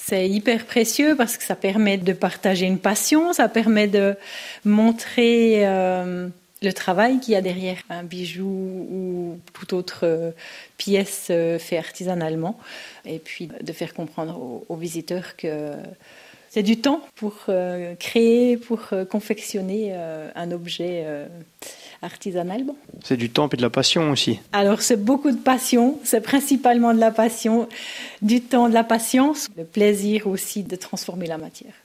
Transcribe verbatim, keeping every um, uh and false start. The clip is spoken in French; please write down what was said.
C'est hyper précieux parce que ça permet de partager une passion, ça permet de montrer euh, le travail qu'il y a derrière un bijou ou toute autre euh, pièce euh, fait artisanalement. Et puis de faire comprendre aux, aux visiteurs que c'est du temps pour euh, créer, pour euh, confectionner euh, un objet euh, artisanal. Bon. C'est du temps et de la passion aussi. Alors c'est beaucoup de passion, c'est principalement de la passion, du temps, de la patience, le plaisir aussi de transformer la matière.